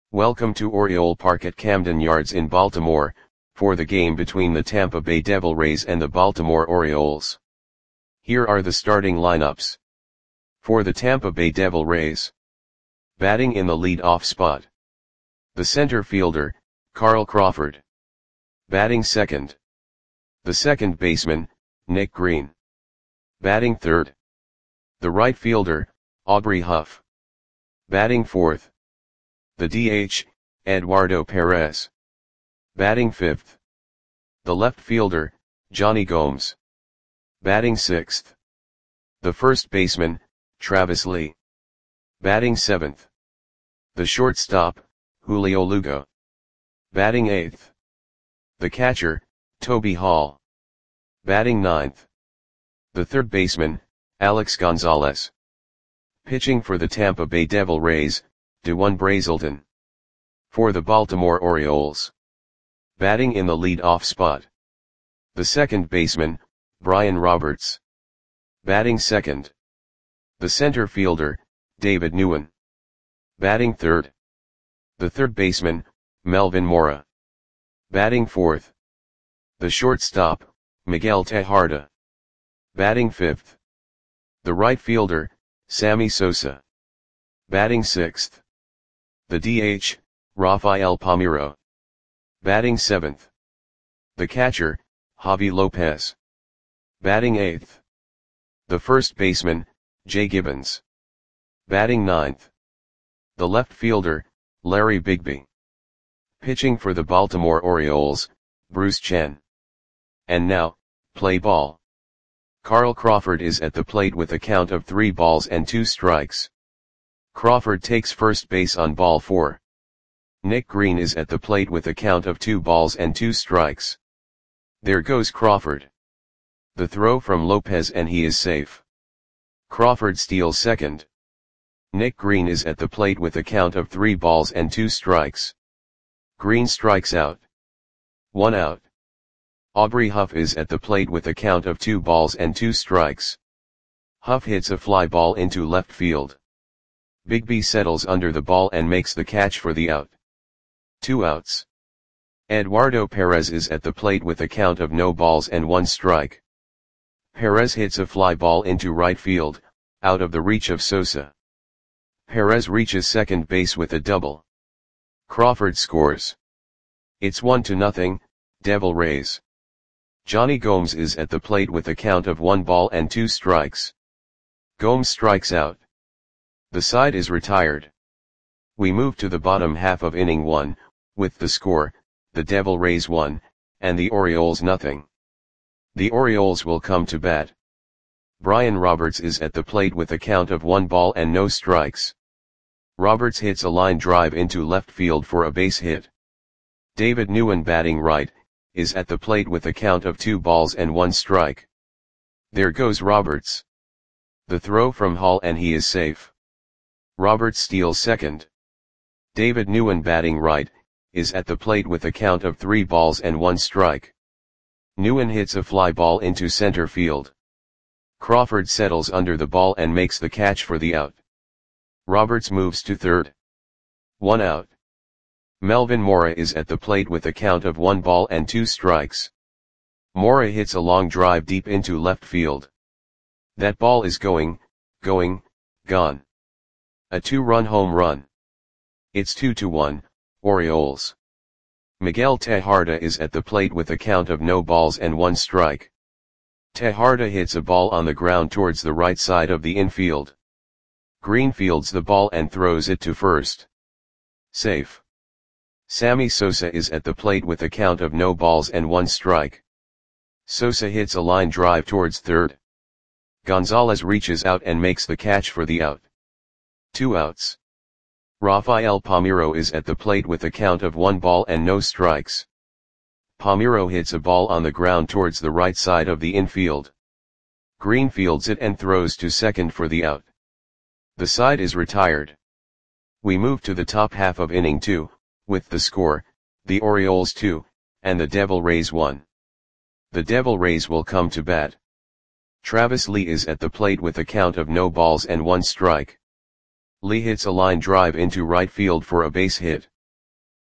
Welcome to Oriole Park at Camden Yards in Baltimore, for the game between the Tampa Bay Devil Rays and the Baltimore Orioles. Here are the starting lineups. For the Tampa Bay Devil Rays. Batting in the lead-off spot. The center fielder, Carl Crawford. Batting second. The second baseman, Nick Green. Batting third. The right fielder, Aubrey Huff. Batting fourth. The DH, Eduardo Perez. Batting fifth. The left fielder, Jonny Gomes. Batting sixth. The first baseman, Travis Lee. Batting seventh. The shortstop, Julio Lugo. Batting eighth. The catcher, Toby Hall. Batting ninth. The third baseman, Alex Gonzalez. Pitching for the Tampa Bay Devil Rays, Dewon Brazelton. For the Baltimore Orioles. Batting in the lead-off spot. The second baseman, Brian Roberts. Batting second. The center fielder, David Nguyen. Batting third. The third baseman, Melvin Mora. Batting fourth. The shortstop, Miguel Tejada. Batting fifth. The right fielder, Sammy Sosa. Batting sixth. The DH, Rafael Palmeiro. Batting seventh. The catcher, Javi Lopez. Batting eighth. The first baseman, Jay Gibbons. Batting ninth. The left fielder, Larry Bigby. Pitching for the Baltimore Orioles, Bruce Chen. And now, play ball. Carl Crawford is at the plate with a count of 3 balls and 2 strikes. Crawford takes first base on ball 4. Nick Green is at the plate with a count of 2 balls and 2 strikes. There goes Crawford. The throw from Lopez and he is safe. Crawford steals second. Nick Green is at the plate with a count of 3 balls and 2 strikes. Green strikes out. 1 out. Aubrey Huff is at the plate with a count of 2 balls and 2 strikes. Huff hits a fly ball into left field. Bigby settles under the ball and makes the catch for the out. 2 outs. Eduardo Perez is at the plate with a count of no balls and 1 strike. Perez hits a fly ball into right field, out of the reach of Sosa. Perez reaches second base with a double. Crawford scores. It's 1-0, Devil Rays. Jonny Gomes is at the plate with a count of 1 ball and 2 strikes. Gomes strikes out. The side is retired. We move to the bottom half of inning 1, with the score, the Devil Rays 1, and the Orioles 0. The Orioles will come to bat. Brian Roberts is at the plate with a count of 1 ball and no strikes. Roberts hits a line drive into left field for a base hit. David Nguyen, batting right, is at the plate with a count of 2 balls and 1 strike. There goes Roberts. The throw from Hall and he is safe. Roberts steals second. David Nguyen, batting right, is at the plate with a count of 3 balls and 1 strike. Nguyen hits a fly ball into center field. Crawford settles under the ball and makes the catch for the out. Roberts moves to third. 1 out. Melvin Mora is at the plate with a count of 1 ball and 2 strikes. Mora hits a long drive deep into left field. That ball is gone. A 2-run home run. It's 2-1, Orioles. Miguel Tejada is at the plate with a count of no balls and 1 strike. Tejada hits a ball on the ground towards the right side of the infield. Green fields the ball and throws it to first. Safe. Sammy Sosa is at the plate with a count of no balls and 1 strike. Sosa hits a line drive towards third. Gonzalez reaches out and makes the catch for the out. 2 outs. Rafael Palmeiro is at the plate with a count of 1 ball and no strikes. Palmeiro hits a ball on the ground towards the right side of the infield. Green fields it and throws to second for the out. The side is retired. We move to the top half of inning 2, with the score, the Orioles 2, and the Devil Rays 1. The Devil Rays will come to bat. Travis Lee is at the plate with a count of no balls and 1 strike. Lee hits a line drive into right field for a base hit.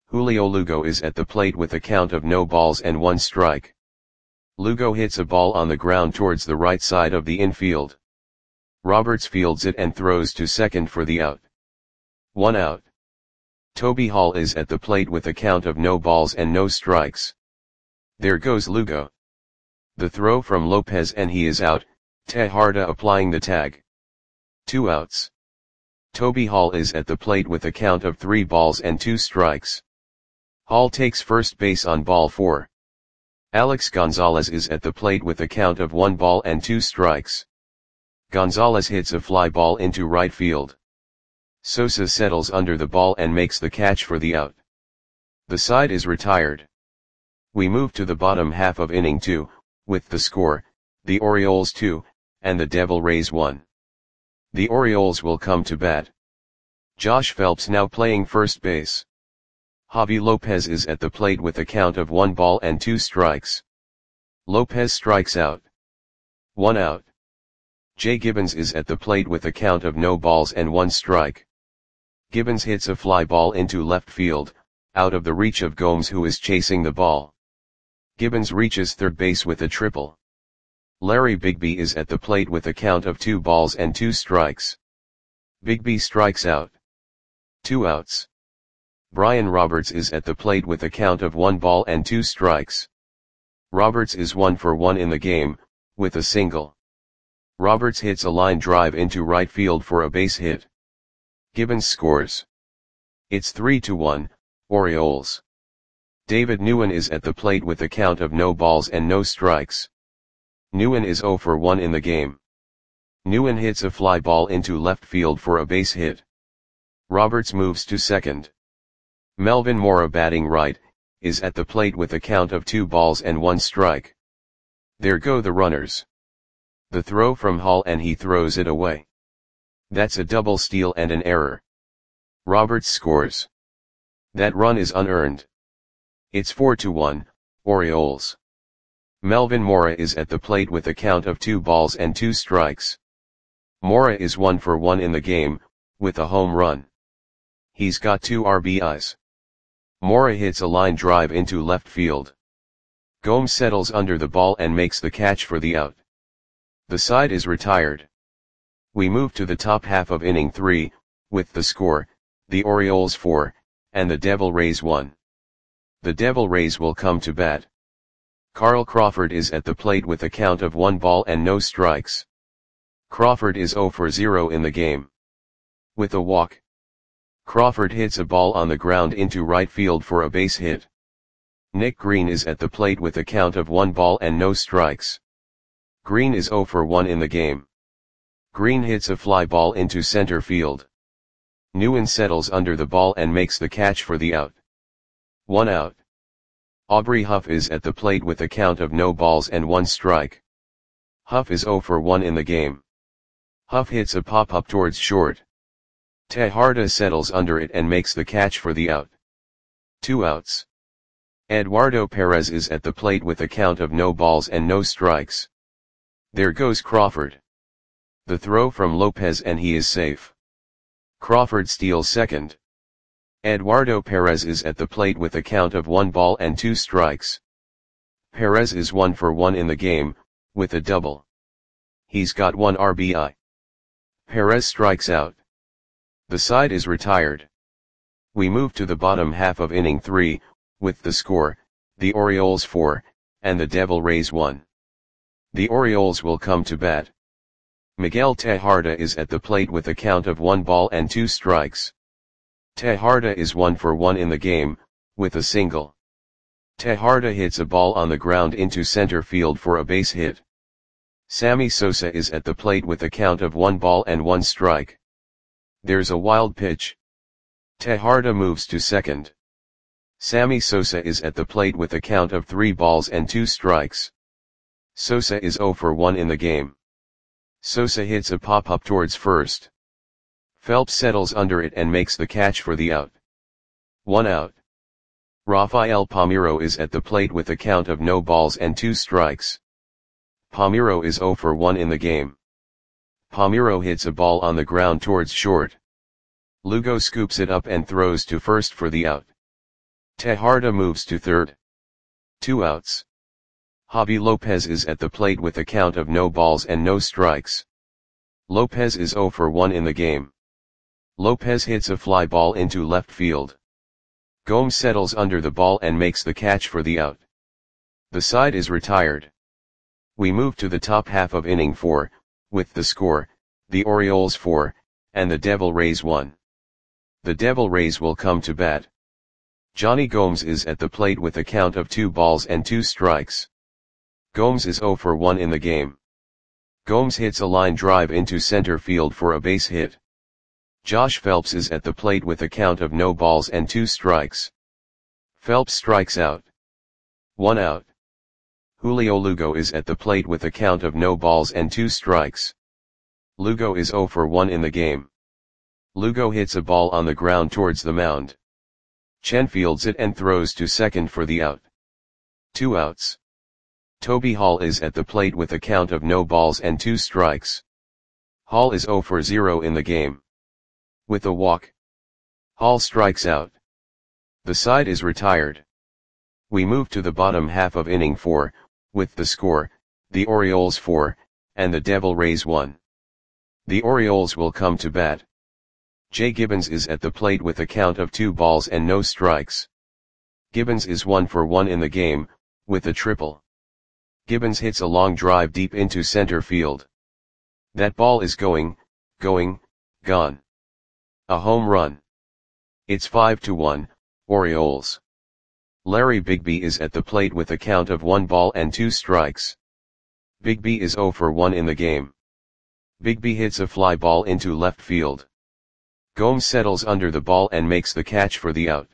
Julio Lugo is at the plate with a count of no balls and 1 strike. Lugo hits a ball on the ground towards the right side of the infield. Roberts fields it and throws to second for the out. 1 out. Toby Hall is at the plate with a count of no balls and no strikes. There goes Lugo. The throw from Lopez and he is out, Tejada applying the tag. 2 outs. Toby Hall is at the plate with a count of 3 balls and 2 strikes. Hall takes first base on ball 4. Alex Gonzalez is at the plate with a count of 1 ball and 2 strikes. Gonzalez hits a fly ball into right field. Sosa settles under the ball and makes the catch for the out. The side is retired. We move to the bottom half of inning 2, with the score, the Orioles 2, and the Devil Rays 1. The Orioles will come to bat. Josh Phelps now playing first base. Javi Lopez is at the plate with a count of 1 ball and 2 strikes. Lopez strikes out. 1 out. Jay Gibbons is at the plate with a count of no balls and 1 strike. Gibbons hits a fly ball into left field, out of the reach of Gomes who is chasing the ball. Gibbons reaches third base with a triple. Larry Bigby is at the plate with a count of 2 balls and 2 strikes. Bigby strikes out. 2 outs. Brian Roberts is at the plate with a count of 1 ball and 2 strikes. Roberts is 1 for 1 in the game, with a single. Roberts hits a line drive into right field for a base hit. Gibbons scores. It's 3-1, Orioles. David Nguyen is at the plate with a count of no balls and no strikes. Nguyen is 0 for 1 in the game. Nguyen hits a fly ball into left field for a base hit. Roberts moves to second. Melvin Mora batting right, is at the plate with a count of 2 balls and 1 strike. There go the runners. The throw from Hall and he throws it away. That's a double steal and an error. Roberts scores. That run is unearned. It's 4-1, Orioles. Melvin Mora is at the plate with a count of 2 balls and 2 strikes. Mora is 1 for 1 in the game, with a home run. He's got 2 RBIs. Mora hits a line drive into left field. Gomes settles under the ball and makes the catch for the out. The side is retired. We move to the top half of inning 3, with the score, the Orioles 4, and the Devil Rays 1. The Devil Rays will come to bat. Carl Crawford is at the plate with a count of 1 ball and no strikes. Crawford is 0 for 0 in the game. With a walk. Crawford hits a ball on the ground into right field for a base hit. Nick Green is at the plate with a count of 1 ball and no strikes. Green is 0 for 1 in the game. Green hits a fly ball into center field. Nguyen settles under the ball and makes the catch for the out. 1 out. Aubrey Huff is at the plate with a count of no balls and 1 strike. Huff is 0 for 1 in the game. Huff hits a pop-up towards short. Tejada settles under it and makes the catch for the out. 2 outs. Eduardo Perez is at the plate with a count of no balls and no strikes. There goes Crawford. The throw from Lopez and he is safe. Crawford steals second. Eduardo Perez is at the plate with a count of 1 ball and 2 strikes. Perez is 1 for 1 in the game, with a double. He's got 1 RBI. Perez strikes out. The side is retired. We move to the bottom half of inning 3, with the score, the Orioles 4, and the Devil Rays 1. The Orioles will come to bat. Miguel Tejada is at the plate with a count of 1 ball and 2 strikes. Tejada is 1 for 1 in the game, with a single. Tejada hits a ball on the ground into center field for a base hit. Sammy Sosa is at the plate with a count of 1 ball and 1 strike. There's a wild pitch. Tejada moves to second. Sammy Sosa is at the plate with a count of 3 balls and 2 strikes. Sosa is 0 for 1 in the game. Sosa hits a pop-up towards first. Phelps settles under it and makes the catch for the out. 1 out. Rafael Palmeiro is at the plate with a count of no balls and 2 strikes. Palmeiro is 0 for 1 in the game. Palmeiro hits a ball on the ground towards short. Lugo scoops it up and throws to first for the out. Tejada moves to third. 2 outs. Javi Lopez is at the plate with a count of no balls and no strikes. Lopez is 0 for 1 in the game. Lopez hits a fly ball into left field. Gomes settles under the ball and makes the catch for the out. The side is retired. We move to the top half of inning 4, with the score, the Orioles 4, and the Devil Rays 1. The Devil Rays will come to bat. Johnny Gomes is at the plate with a count of 2 balls and 2 strikes. Gomes is 0 for 1 in the game. Gomes hits a line drive into center field for a base hit. Josh Phelps is at the plate with a count of no balls and 2 strikes. Phelps strikes out. 1 out. Julio Lugo is at the plate with a count of no balls and 2 strikes. Lugo is 0 for 1 in the game. Lugo hits a ball on the ground towards the mound. Chen fields it and throws to second for the out. 2 outs. Toby Hall is at the plate with a count of no balls and 2 strikes. Hall is 0 for 0 in the game. With a walk, Hall strikes out. The side is retired. We move to the bottom half of inning 4, with the score, the Orioles 4, and the Devil Rays 1. The Orioles will come to bat. Jay Gibbons is at the plate with a count of 2 balls and no strikes. Gibbons is 1 for 1 in the game, with a triple. Gibbons hits a long drive deep into center field. That ball is gone. A home run. It's 5-1, Orioles. Larry Bigby is at the plate with a count of 1 ball and 2 strikes. Bigby is 0 for 1 in the game. Bigby hits a fly ball into left field. Gomes settles under the ball and makes the catch for the out.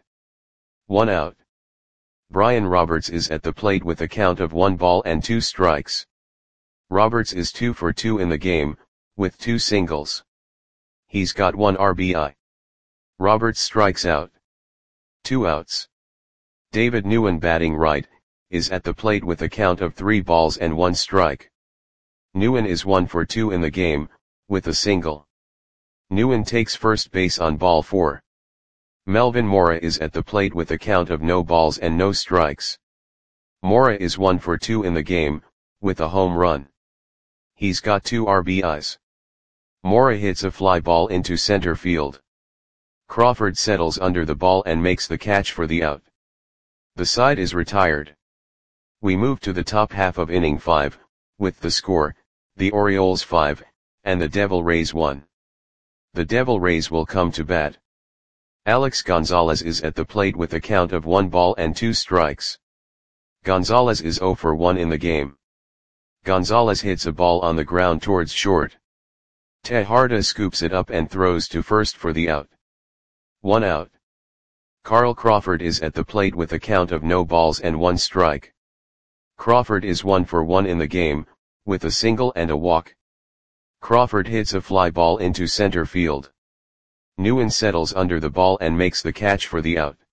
1 out. Brian Roberts is at the plate with a count of 1 ball and 2 strikes. Roberts is 2 for 2 in the game, with 2 singles. He's got 1 RBI. Roberts strikes out. 2 outs. David Nguyen, batting right, is at the plate with a count of 3 balls and 1 strike. Nguyen is 1 for 2 in the game, with a single. Nguyen takes first base on ball 4. Melvin Mora is at the plate with a count of no balls and no strikes. Mora is 1 for 2 in the game, with a home run. He's got 2 RBIs. Mora hits a fly ball into center field. Crawford settles under the ball and makes the catch for the out. The side is retired. We move to the top half of inning 5, with the score, the Orioles 5, and the Devil Rays 1. The Devil Rays will come to bat. Alex Gonzalez is at the plate with a count of 1 ball and 2 strikes. Gonzalez is 0 for 1 in the game. Gonzalez hits a ball on the ground towards short. Tejada scoops it up and throws to first for the out. 1 out. Carl Crawford is at the plate with a count of no balls and 1 strike. Crawford is 1 for 1 in the game, with a single and a walk. Crawford hits a fly ball into center field. Nguyen settles under the ball and makes the catch for the out.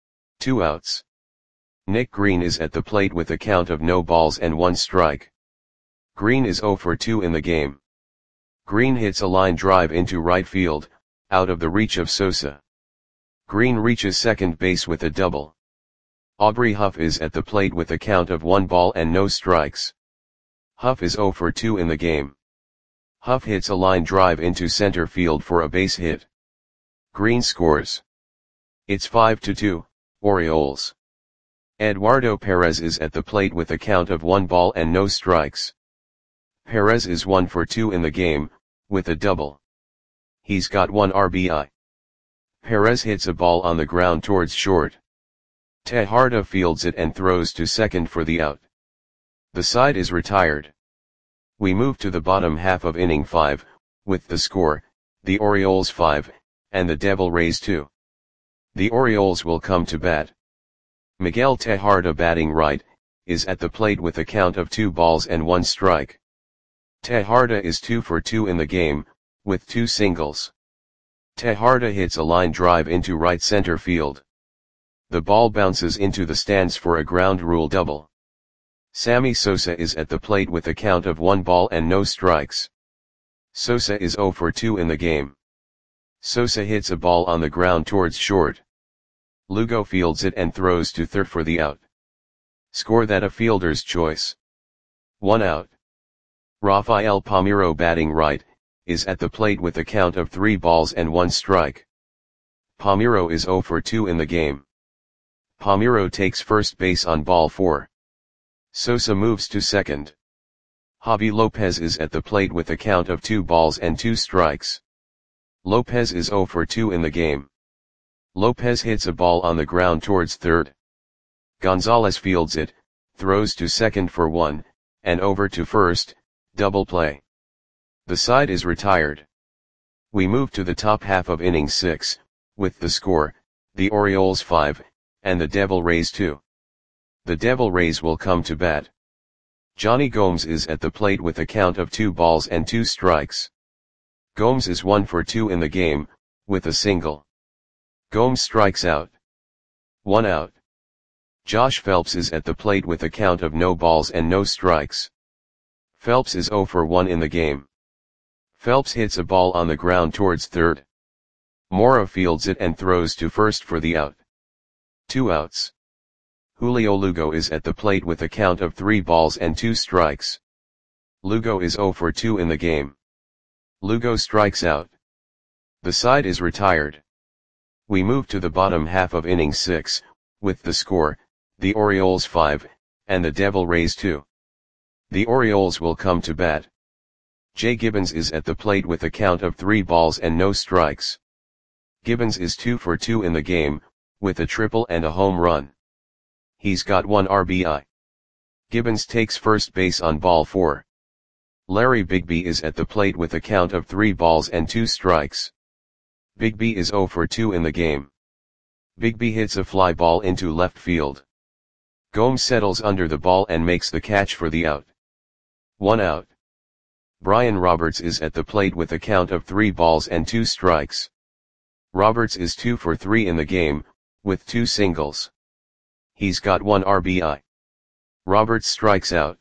2 outs. Nick Green is at the plate with a count of no balls and 1 strike. Green is 0 for 2 in the game. Green hits a line drive into right field, out of the reach of Sosa. Green reaches second base with a double. Aubrey Huff is at the plate with a count of 1 ball and no strikes. Huff is 0 for 2 in the game. Huff hits a line drive into center field for a base hit. Green scores. It's 5-2, Orioles. Eduardo Perez is at the plate with a count of 1 ball and no strikes. Perez is 1 for 2 in the game, with a double. He's got 1 RBI. Perez hits a ball on the ground towards short. Tejada fields it and throws to second for the out. The side is retired. We move to the bottom half of inning 5, with the score, the Orioles 5, and the Devil Rays 2. The Orioles will come to bat. Miguel Tejada, batting right, is at the plate with a count of 2 balls and 1 strike. Tejada is 2 for 2 in the game, with 2 singles. Tejada hits a line drive into right center field. The ball bounces into the stands for a ground rule double. Sammy Sosa is at the plate with a count of 1 ball and no strikes. Sosa is 0 for 2 in the game. Sosa hits a ball on the ground towards short. Lugo fields it and throws to third for the out. Score that a fielder's choice. 1 out. Rafael Palmeiro batting right, is at the plate with a count of 3 balls and 1 strike. Palmeiro is 0 for 2 in the game. Palmeiro takes first base on ball 4. Sosa moves to second. Javi Lopez is at the plate with a count of 2 balls and 2 strikes. Lopez is 0 for 2 in the game. Lopez hits a ball on the ground towards third. Gonzalez fields it, throws to second for 1, and over to first, double play. The side is retired. We move to the top half of inning 6, with the score, the Orioles 5, and the Devil Rays 2. The Devil Rays will come to bat. Johnny Gomes is at the plate with a count of 2 balls and 2 strikes. Gomes is 1 for 2 in the game, with a single. Gomes strikes out. 1 out. Josh Phelps is at the plate with a count of no balls and no strikes. Phelps is 0 for 1 in the game. Phelps hits a ball on the ground towards third. Mora fields it and throws to first for the out. 2 outs. Julio Lugo is at the plate with a count of 3 balls and 2 strikes. Lugo is 0 for 2 in the game. Lugo strikes out. The side is retired. We move to the bottom half of inning 6, with the score, the Orioles 5, and the Devil Rays 2. The Orioles will come to bat. Jay Gibbons is at the plate with a count of 3 balls and no strikes. Gibbons is 2 for 2 in the game, with a triple and a home run. He's got 1 RBI. Gibbons takes first base on ball 4. Larry Bigby is at the plate with a count of 3 balls and 2 strikes. Bigby is 0 for 2 in the game. Bigby hits a fly ball into left field. Gomes settles under the ball and makes the catch for the out. 1 out. Brian Roberts is at the plate with a count of 3 balls and 2 strikes. Roberts is 2 for 3 in the game, with 2 singles. He's got 1 RBI. Roberts strikes out.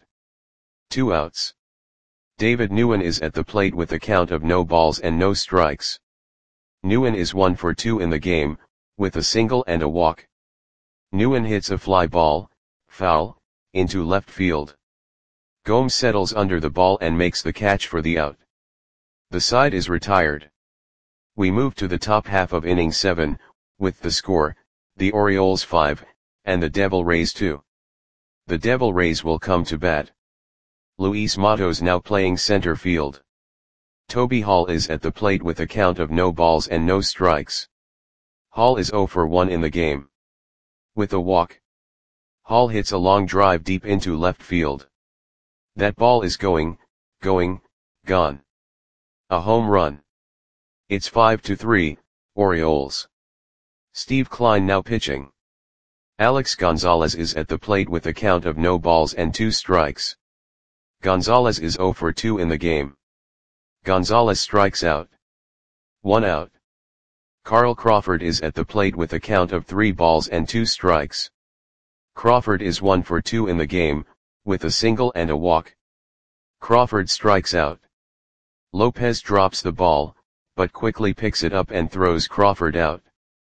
2 outs. David Nguyen is at the plate with a count of no balls and no strikes. Nguyen is 1 for 2 in the game, with a single and a walk. Nguyen hits a fly ball, foul, into left field. Gomes settles under the ball and makes the catch for the out. The side is retired. We move to the top half of inning 7, with the score, the Orioles 5, and the Devil Rays 2. The Devil Rays will come to bat. Luis Matos now playing center field. Toby Hall is at the plate with a count of no balls and no strikes. Hall is 0 for 1 in the game. With a walk. Hall hits a long drive deep into left field. That ball is going, gone. A home run. It's 5-3, Orioles. Steve Kline now pitching. Alex Gonzalez is at the plate with a count of no balls and 2 strikes. Gonzalez is 0 for 2 in the game. Gonzalez strikes out. 1 out. Carl Crawford is at the plate with a count of 3 balls and 2 strikes. Crawford is 1 for 2 in the game, with a single and a walk. Crawford strikes out. Lopez drops the ball, but quickly picks it up and throws Crawford out.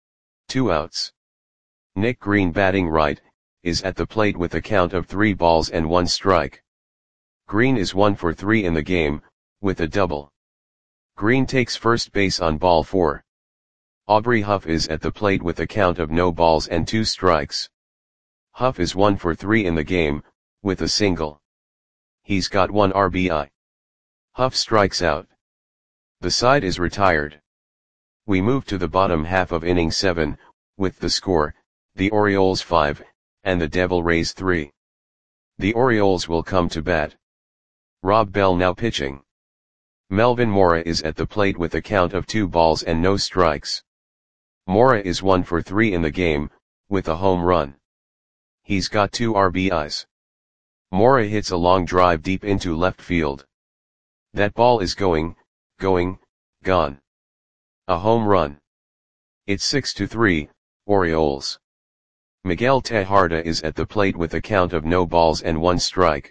2 outs. Nick Green batting right, is at the plate with a count of 3 balls and 1 strike. Green is 1 for 3 in the game, with a double. Green takes first base on ball 4. Aubrey Huff is at the plate with a count of no balls and 2 strikes. Huff is 1 for 3 in the game, with a single. He's got 1 RBI. Huff strikes out. The side is retired. We move to the bottom half of inning 7, with the score, the Orioles 5, and the Devil Rays 3. The Orioles will come to bat. Rob Bell now pitching. Melvin Mora is at the plate with a count of 2 balls and no strikes. Mora is 1 for 3 in the game, with a home run. He's got 2 RBIs. Mora hits a long drive deep into left field. That ball is going, gone. A home run. It's 6-3, Orioles. Miguel Tejada is at the plate with a count of no balls and 1 strike.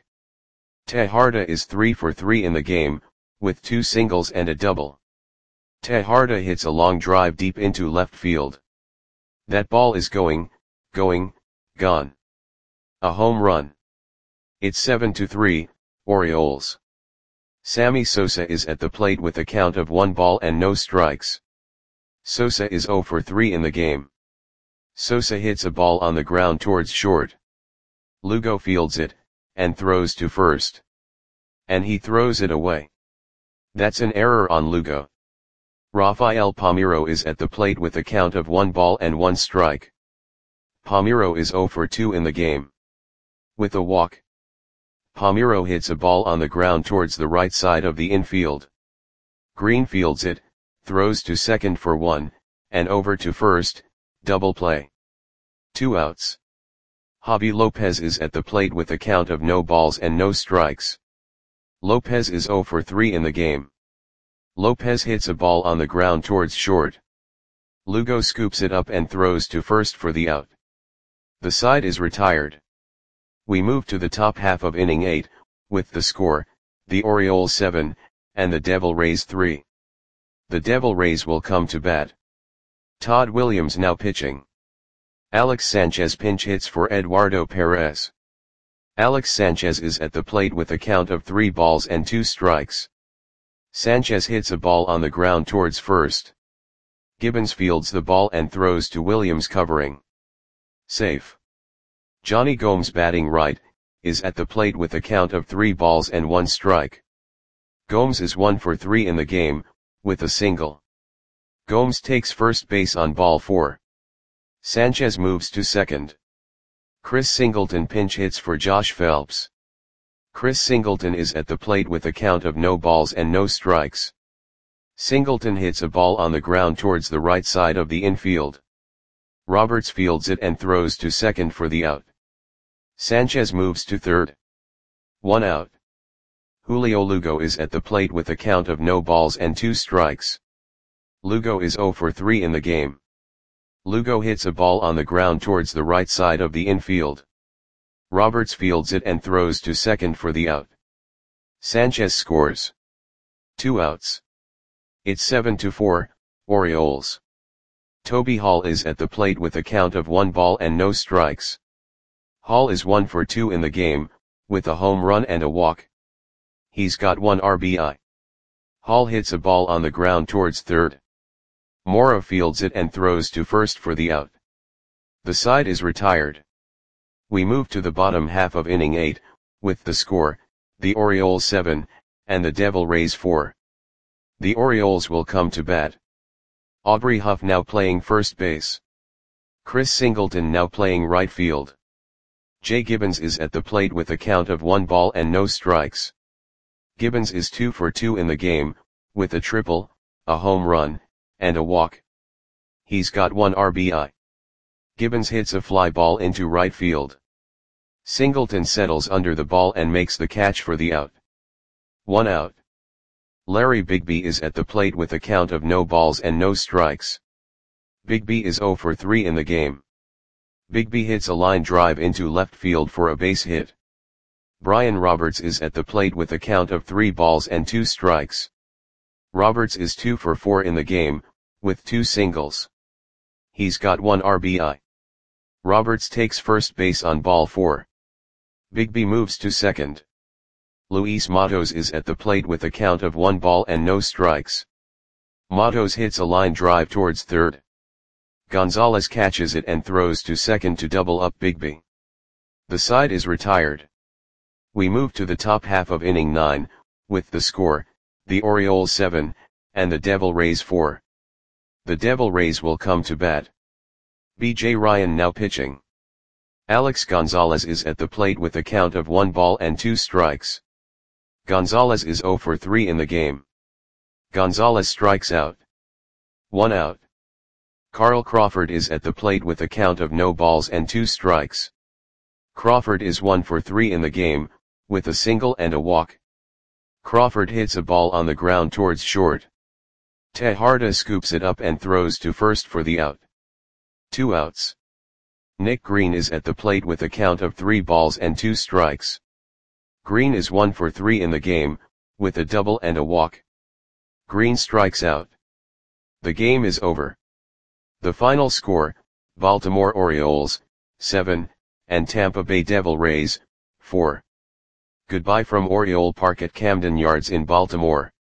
Tejada is 3 for 3 in the game, with 2 singles and a double. Tejada hits a long drive deep into left field. That ball is going, gone. A home run. It's 7-3, Orioles. Sammy Sosa is at the plate with a count of 1 ball and no strikes. Sosa is 0 for 3 in the game. Sosa hits a ball on the ground towards short. Lugo fields it, and throws to first. And he throws it away. That's an error on Lugo. Rafael Palmeiro is at the plate with a count of 1 ball and 1 strike. Palmeiro is 0 for 2 in the game. With a walk, Palmeiro hits a ball on the ground towards the right side of the infield. Green fields it, throws to second for 1, and over to first, double play. 2 outs. Javi Lopez is at the plate with a count of no balls and no strikes. Lopez is 0 for 3 in the game. Lopez hits a ball on the ground towards short. Lugo scoops it up and throws to first for the out. The side is retired. We move to the top half of inning 8, with the score, the Orioles 7, and the Devil Rays 3. The Devil Rays will come to bat. Todd Williams now pitching. Alex Sanchez pinch hits for Eduardo Perez. Alex Sanchez is at the plate with a count of 3 balls and 2 strikes. Sanchez hits a ball on the ground towards first. Gibbons fields the ball and throws to Williams covering. Safe. Johnny Gomes batting right, is at the plate with a count of 3 balls and 1 strike. Gomes is 1 for 3 in the game, with a single. Gomes takes first base on ball 4. Sanchez moves to second. Chris Singleton pinch hits for Josh Phelps. Chris Singleton is at the plate with a count of no balls and no strikes. Singleton hits a ball on the ground towards the right side of the infield. Roberts fields it and throws to second for the out. Sanchez moves to third. 1 out. Julio Lugo is at the plate with a count of no balls and 2 strikes. Lugo is 0 for 3 in the game. Lugo hits a ball on the ground towards the right side of the infield. Roberts fields it and throws to second for the out. Sanchez scores. 2 outs. It's 7-4, Orioles. Toby Hall is at the plate with a count of 1 ball and no strikes. Hall is 1 for 2 in the game, with a home run and a walk. He's got 1 RBI. Hall hits a ball on the ground towards third. Mora fields it and throws to first for the out. The side is retired. We move to the bottom half of inning 8, with the score, the Orioles 7, and the Devil Rays 4. The Orioles will come to bat. Aubrey Huff now playing first base. Chris Singleton now playing right field. Jay Gibbons is at the plate with a count of 1 ball and no strikes. Gibbons is 2 for 2 in the game, with a triple, a home run, and a walk. He's got 1 RBI. Gibbons hits a fly ball into right field. Singleton settles under the ball and makes the catch for the out. 1 out. Larry Bigby is at the plate with a count of no balls and no strikes. Bigby is 0 for 3 in the game. Bigby hits a line drive into left field for a base hit. Brian Roberts is at the plate with a count of 3 balls and 2 strikes. Roberts is 2 for 4 in the game, with 2 singles. He's got 1 RBI. Roberts takes first base on ball 4. Bigby moves to second. Luis Matos is at the plate with a count of 1 ball and no strikes. Matos hits a line drive towards third. Gonzalez catches it and throws to second to double up Bigby. The side is retired. We move to the top half of inning 9, with the score, the Orioles 7, and the Devil Rays 4. The Devil Rays will come to bat. B.J. Ryan now pitching. Alex Gonzalez is at the plate with a count of 1 ball and 2 strikes. Gonzalez is 0 for 3 in the game. Gonzalez strikes out. 1 out. Carl Crawford is at the plate with a count of no balls and 2 strikes. Crawford is 1 for 3 in the game, with a single and a walk. Crawford hits a ball on the ground towards short. Tejada scoops it up and throws to first for the out. 2 outs. Nick Green is at the plate with a count of 3 balls and 2 strikes. Green is 1 for 3 in the game, with a double and a walk. Green strikes out. The game is over. The final score, Baltimore Orioles, 7, and Tampa Bay Devil Rays, 4. Goodbye from Oriole Park at Camden Yards in Baltimore.